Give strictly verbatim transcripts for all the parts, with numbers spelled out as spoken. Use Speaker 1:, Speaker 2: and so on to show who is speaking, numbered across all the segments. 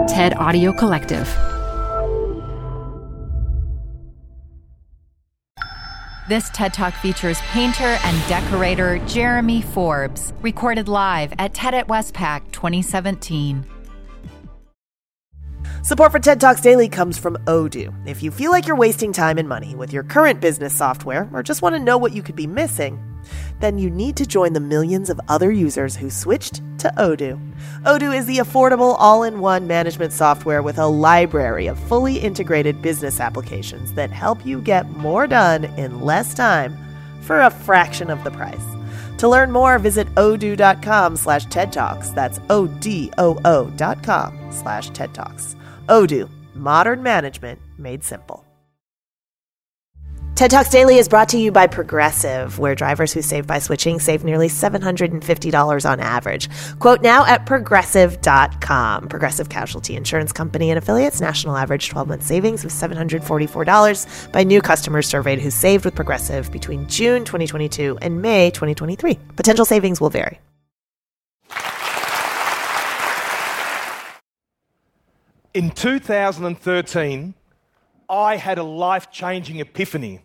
Speaker 1: TED Audio Collective.
Speaker 2: This TED Talk features painter and decorator Jeremy Forbes, recorded live at TED at Westpac twenty seventeen.
Speaker 3: Support for TED Talks Daily comes from Odoo. If you feel like you're wasting time and money with your current business software or just want to know what you could be missing, then you need to join the millions of other users who switched to Odoo. Odoo is the affordable all-in-one management software with a library of fully integrated business applications that help you get more done in less time for a fraction of the price. To learn more, visit odoo.com slash TED Talks. That's O-D-O-O dot com slash TED Talks. Odoo, modern management made simple. TED Talks Daily is brought to you by Progressive, where drivers who save by switching save nearly seven hundred fifty dollars on average. Quote now at progressive dot com. Progressive Casualty Insurance Company and affiliates. National average twelve-month savings of seven hundred forty-four dollars by new customers surveyed who saved with Progressive between June twenty twenty-two and May twenty twenty-three. Potential savings will vary.
Speaker 4: In two thousand thirteen, I had a life-changing epiphany.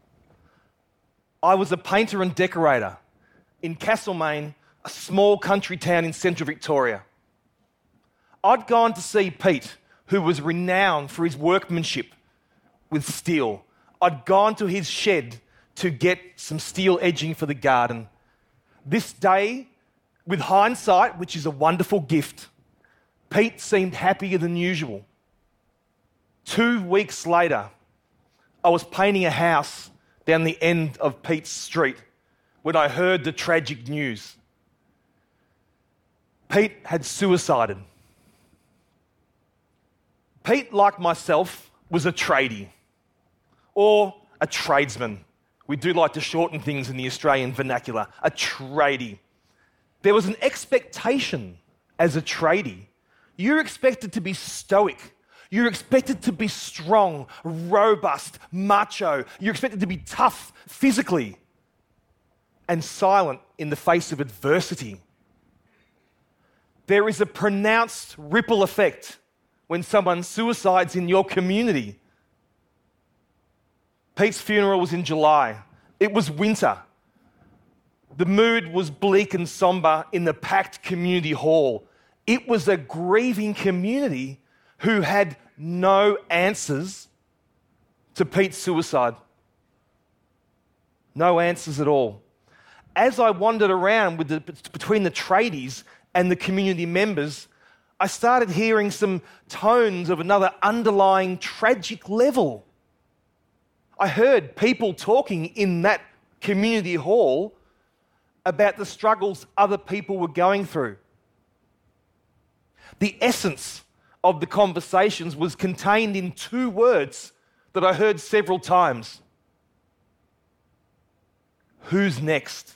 Speaker 4: I was a painter and decorator in Castlemaine, a small country town in central Victoria. I'd gone to see Pete, who was renowned for his workmanship with steel. I'd gone to his shed to get some steel edging for the garden. This day, with hindsight, which is a wonderful gift, Pete seemed happier than usual. Two weeks later, I was painting a house down the end of Pete's street when I heard the tragic news. Pete had suicided. Pete, like myself, was a tradie or a tradesman. We do like to shorten things in the Australian vernacular, a tradie. There was an expectation as a tradie. You're expected to be stoic. You're expected to be strong, robust, macho. You're expected to be tough physically and silent in the face of adversity. There is a pronounced ripple effect when someone suicides in your community. Pete's funeral was in July. It was winter. The mood was bleak and somber in the packed community hall. It was a grieving community who had no answers to Pete's suicide. No answers at all. As I wandered around with the, between the tradies and the community members, I started hearing some tones of another underlying tragic level. I heard people talking in that community hall about the struggles other people were going through. The essence of the conversations was contained in two words that I heard several times. Who's next?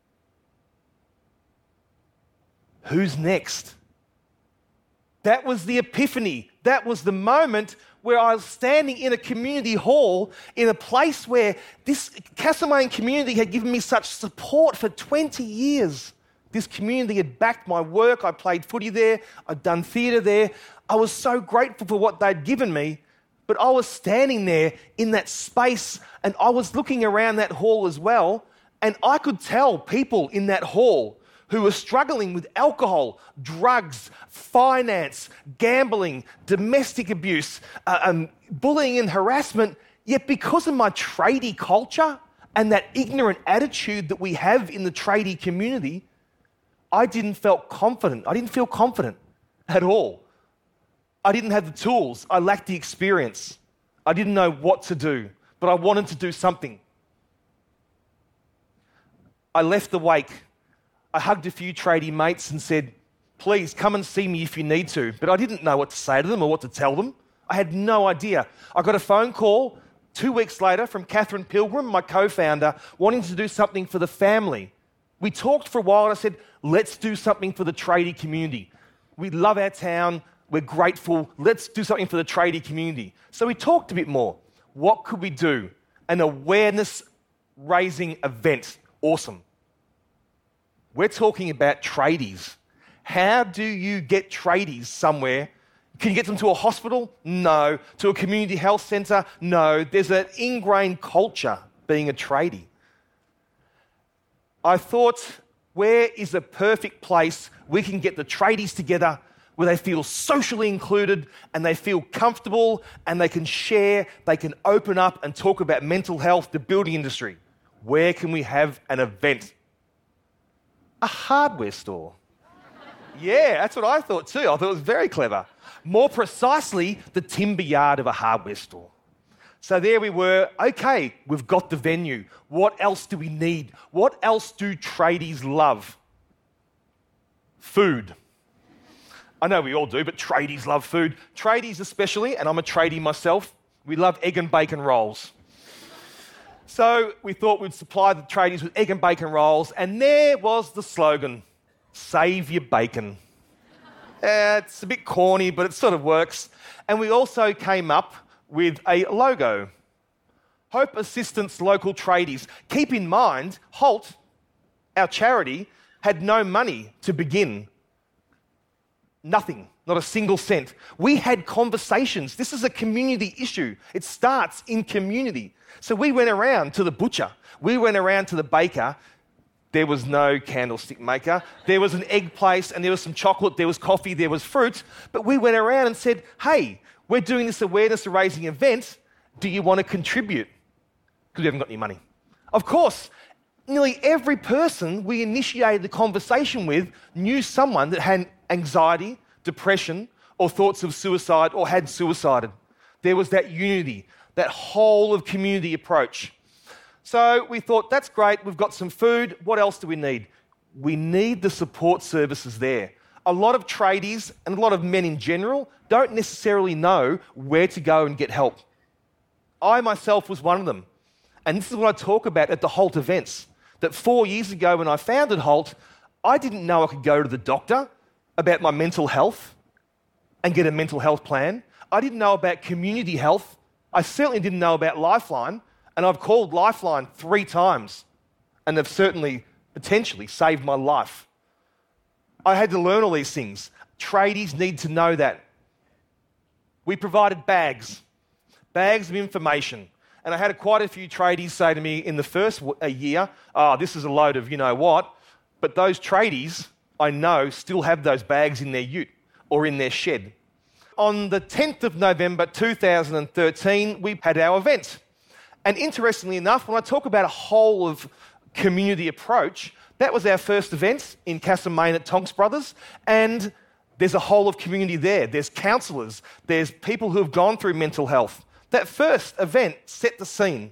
Speaker 4: Who's next? That was the epiphany. That was the moment where I was standing in a community hall in a place where this Castlemaine community had given me such support for twenty years. This community had backed my work. I played footy there. I'd done theatre there. I was so grateful for what they'd given me, but I was standing there in that space and I was looking around that hall as well, and I could tell people in that hall who were struggling with alcohol, drugs, finance, gambling, domestic abuse, uh, um, bullying and harassment, yet because of my tradie culture and that ignorant attitude that we have in the tradie community, I didn't feel confident. I didn't feel confident at all. I didn't have the tools. I lacked the experience. I didn't know what to do, but I wanted to do something. I left the wake. I hugged a few tradie mates and said, please come and see me if you need to. But I didn't know what to say to them or what to tell them. I had no idea. I got a phone call two weeks later from Catherine Pilgrim, my co-founder, wanting to do something for the family. We talked for a while and I said, let's do something for the tradie community. We love our town. We're grateful. Let's do something for the tradie community. So we talked a bit more. What could we do? An awareness-raising event. Awesome. We're talking about tradies. How do you get tradies somewhere Can you get them to a hospital? No. To a community health centre? No. There's an ingrained culture being a tradie. I thought, where is a perfect place we can get the tradies together where they feel socially included and they feel comfortable and they can share, they can open up and talk about mental health, the building industry? Where can we have an event? A hardware store. Yeah, that's what I thought too. I thought it was very clever. More precisely, the timber yard of a hardware store. So there we were. Okay, we've got the venue. What else do we need? What else do tradies love? Food. I know we all do, but tradies love food. Tradies especially, and I'm a tradie myself, we love egg and bacon rolls. So we thought we'd supply the tradies with egg and bacon rolls, and there was the slogan, save your bacon. Uh, it's a bit corny, but it sort of works. And we also came up with a logo. Hope Assistance Local Tradies. Keep in mind, Holt, our charity, had no money to begin. Nothing, not a single cent. We had conversations. This is a community issue. It starts in community. So we went around to the butcher. We went around to the baker. There was no candlestick maker. There was an egg place and there was some chocolate, there was coffee, there was fruit. But we went around and said, hey, we're doing this awareness raising event. Do you want to contribute? Because we haven't got any money. Of course, nearly every person we initiated the conversation with knew someone that had anxiety, depression, or thoughts of suicide or had suicided. There was that unity, that whole of community approach. So we thought, that's great, we've got some food, what else do we need? We need the support services there. A lot of tradies, and a lot of men in general, don't necessarily know where to go and get help. I myself was one of them. And this is what I talk about at the Holt events, that four years ago when I founded Holt, I didn't know I could go to the doctor about my mental health and get a mental health plan. I didn't know about community health. I certainly didn't know about Lifeline. And I've called Lifeline three times, and they've certainly, potentially, saved my life. I had to learn all these things. Tradies need to know that. We provided bags, bags of information. And I had quite a few tradies say to me in the first a year, oh, this is a load of you-know-what. But those tradies, I know, still have those bags in their ute or in their shed. On the tenth of November two thousand thirteen, we had our event. And interestingly enough, when I talk about a whole of community approach, that was our first event in Castlemaine at Tonks Brothers, and there's a whole of community there. There's counsellors, there's people who have gone through mental health. That first event set the scene.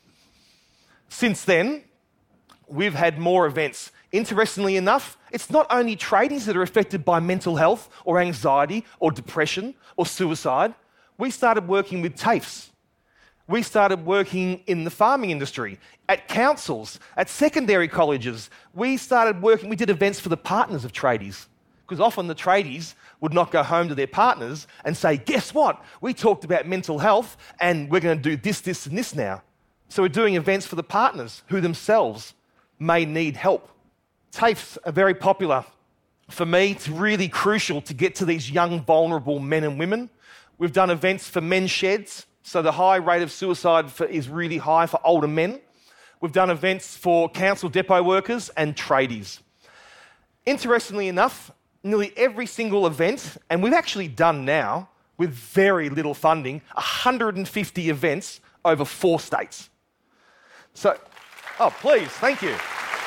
Speaker 4: Since then, we've had more events. Interestingly enough, it's not only tradies that are affected by mental health or anxiety or depression or suicide. We started working with TAFEs. We started working in the farming industry, at councils, at secondary colleges. We started working, we did events for the partners of tradies, because often the tradies would not go home to their partners and say, guess what? We talked about mental health and we're going to do this, this and this now. So we're doing events for the partners who themselves may need help. TAFEs are very popular. For me, it's really crucial to get to these young, vulnerable men and women. We've done events for men's sheds. So the high rate of suicide for, is really high for older men. We've done events for council depot workers and tradies. Interestingly enough, nearly every single event, and we've actually done now, with very little funding, one hundred fifty events over four states. So, oh, please, thank you.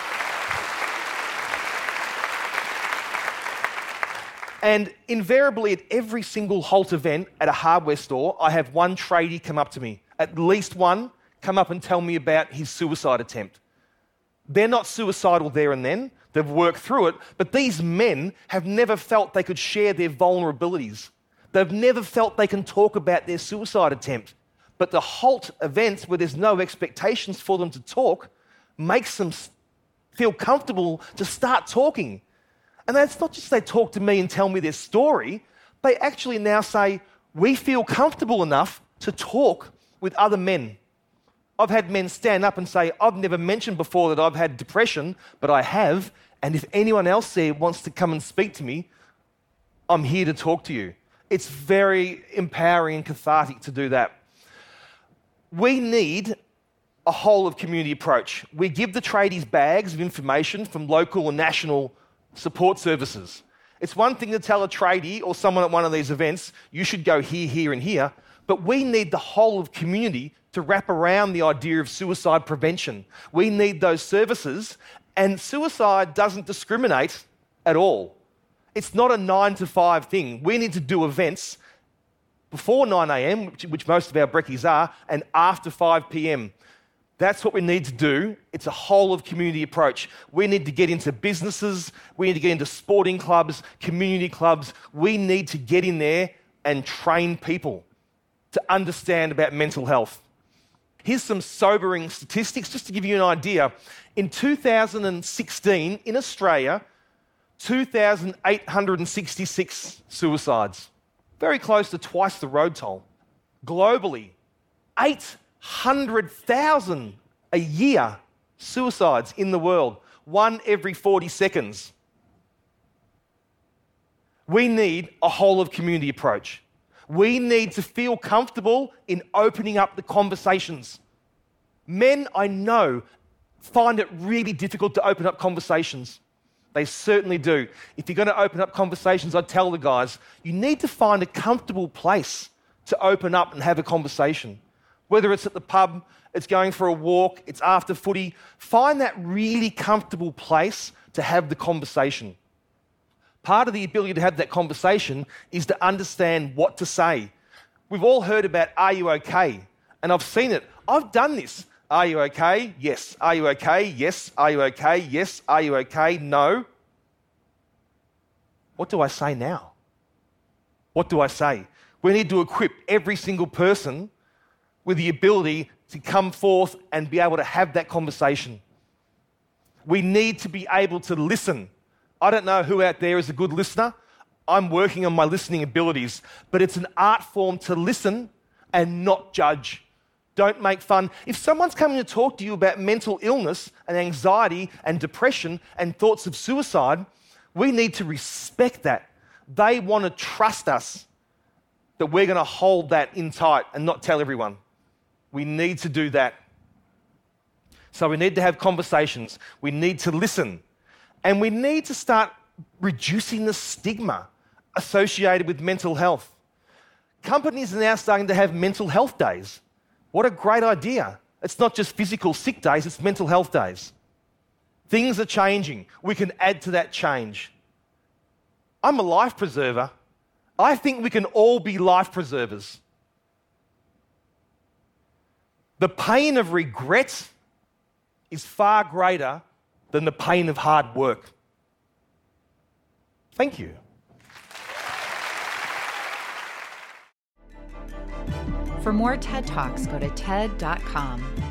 Speaker 4: And invariably at every single Holt event at a hardware store, I have one tradie come up to me, at least one, come up and tell me about his suicide attempt. They're not suicidal there and then, they've worked through it, but these men have never felt they could share their vulnerabilities. They've never felt they can talk about their suicide attempt. But the Holt events, where there's no expectations for them to talk, makes them feel comfortable to start talking. And that's not just they talk to me and tell me their story, they actually now say, we feel comfortable enough to talk with other men. I've had men stand up and say, I've never mentioned before that I've had depression, but I have, and if anyone else there wants to come and speak to me, I'm here to talk to you. It's very empowering and cathartic to do that. We need a whole of community approach. We give the tradies bags of information from local and national support services. It's one thing to tell a tradie or someone at one of these events, you should go here, here, and here, but we need the whole of community to wrap around the idea of suicide prevention. We need those services, and suicide doesn't discriminate at all. It's not a nine to five thing. We need to do events before nine a.m., which, which most of our brekkies are, and after five p.m. That's what we need to do. It's a whole of community approach. We need to get into businesses. We need to get into sporting clubs, community clubs. We need to get in there and train people to understand about mental health. Here's some sobering statistics just to give you an idea. In two thousand sixteen, in Australia, two thousand eight hundred sixty-six suicides, very close to twice the road toll. Globally, eight hundred thousand a year suicides in the world, one every forty seconds. We need a whole of community approach. We need to feel comfortable in opening up the conversations. Men, I know, find it really difficult to open up conversations. They certainly do. If you're going to open up conversations, I tell the guys, you need to find a comfortable place to open up and have a conversation. Whether it's at the pub, it's going for a walk, it's after footy, find that really comfortable place to have the conversation. Part of the ability to have that conversation is to understand what to say. We've all heard about, are you okay? And I've seen it. I've done this. Are you okay? Yes. Are you okay? Yes. Are you okay? Yes. Are you okay? No. What do I say now? What do I say? We need to equip every single person with the ability to come forth and be able to have that conversation. We need to be able to listen. I don't know who out there is a good listener. I'm working on my listening abilities, but it's an art form to listen and not judge. Don't make fun. If someone's coming to talk to you about mental illness and anxiety and depression and thoughts of suicide, we need to respect that. They want to trust us that we're going to hold that in tight and not tell everyone. We need to do that. So we need to have conversations. We need to listen. And we need to start reducing the stigma associated with mental health. Companies are now starting to have mental health days. What a great idea. It's not just physical sick days, it's mental health days. Things are changing. We can add to that change. I'm a life preserver. I think we can all be life preservers. The pain of regret is far greater than the pain of hard work. Thank you.
Speaker 2: For more TED Talks, go to T E D dot com.